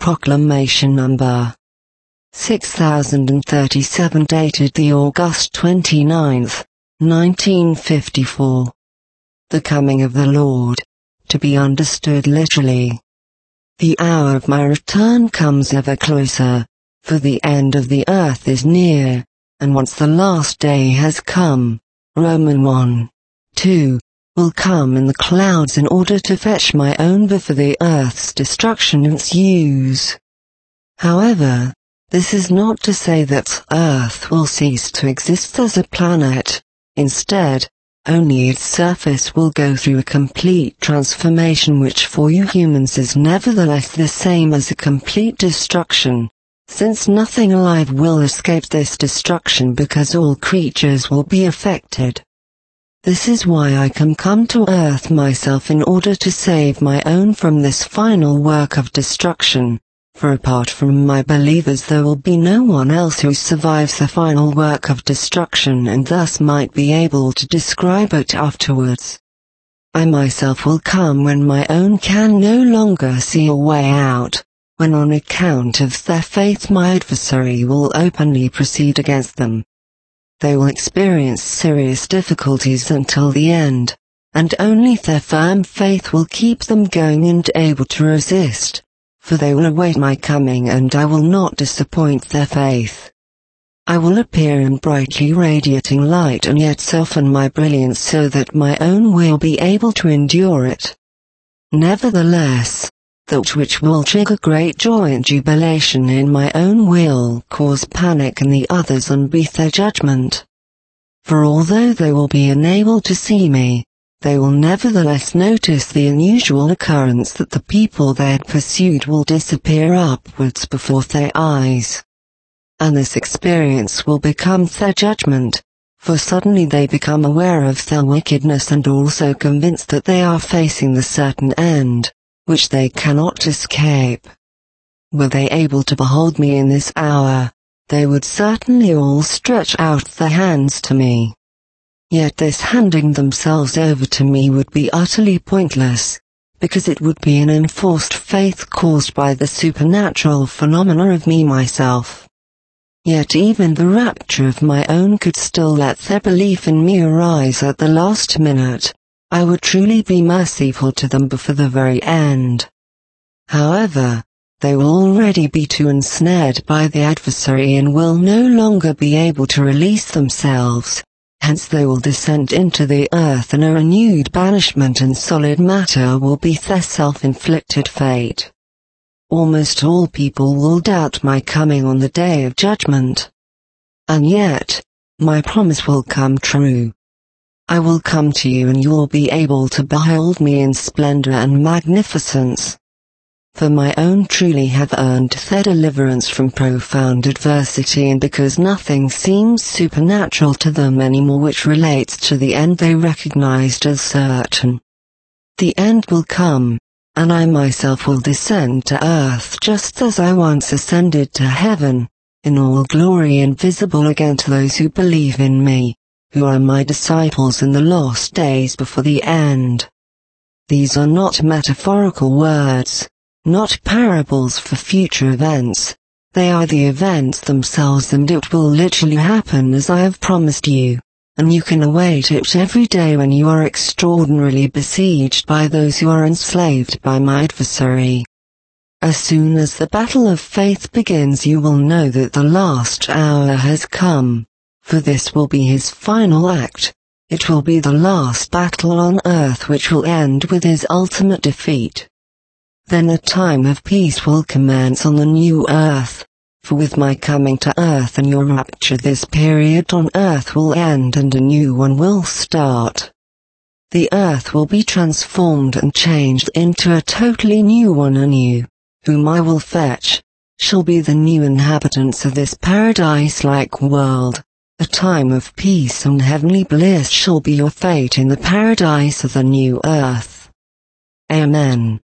Proclamation Number 6037, dated the August 29th, 1954. The coming of the Lord, to be understood literally. The hour of my return comes ever closer, for the end of the earth is near, and once the last day has come, Roman 1:2, will come in the clouds in order to fetch my own before the earth's destruction and its use. However, this is not to say that Earth will cease to exist as a planet. Instead, only its surface will go through a complete transformation, which for you humans is nevertheless the same as a complete destruction, since nothing alive will escape this destruction because all creatures will be affected. This is why I can come to Earth myself in order to save my own from this final work of destruction, for apart from my believers there will be no one else who survives the final work of destruction and thus might be able to describe it afterwards. I myself will come when my own can no longer see a way out, when on account of their faith my adversary will openly proceed against them. They will experience serious difficulties until the end, and only their firm faith will keep them going and able to resist, for they will await my coming and I will not disappoint their faith. I will appear in brightly radiating light and yet soften my brilliance so that my own will be able to endure it. Nevertheless, that which will trigger great joy and jubilation in my own will cause panic in the others and be their judgment. For although they will be unable to see me, they will nevertheless notice the unusual occurrence that the people they had pursued will disappear upwards before their eyes. And this experience will become their judgment, for suddenly they become aware of their wickedness and also convinced that they are facing the certain end, which they cannot escape. Were they able to behold me in this hour, they would certainly all stretch out their hands to me. Yet this handing themselves over to me would be utterly pointless, because it would be an enforced faith caused by the supernatural phenomena of me myself. Yet even the rapture of my own could still let their belief in me arise at the last minute. I would truly be merciful to them before the very end. However, they will already be too ensnared by the adversary and will no longer be able to release themselves. Hence they will descend into the earth and a renewed banishment, and solid matter will be their self-inflicted fate. Almost all people will doubt my coming on the day of judgment. And yet, my promise will come true. I will come to you and you will be able to behold me in splendor and magnificence. For my own truly have earned their deliverance from profound adversity, and because nothing seems supernatural to them anymore which relates to the end they recognized as certain. The end will come, and I myself will descend to earth just as I once ascended to heaven, in all glory and visible again to those who believe in me, who are my disciples in the lost days before the end. These are not metaphorical words, not parables for future events, they are the events themselves, and it will literally happen as I have promised you, and you can await it every day when you are extraordinarily besieged by those who are enslaved by my adversary. As soon as the battle of faith begins you will know that the last hour has come, for this will be his final act. It will be the last battle on earth which will end with his ultimate defeat. Then a time of peace will commence on the new earth, for with my coming to earth and your rapture this period on earth will end and a new one will start. The earth will be transformed and changed into a totally new one, and you, whom I will fetch, shall be the new inhabitants of this paradise-like world. A time of peace and heavenly bliss shall be your fate in the paradise of the new earth. Amen.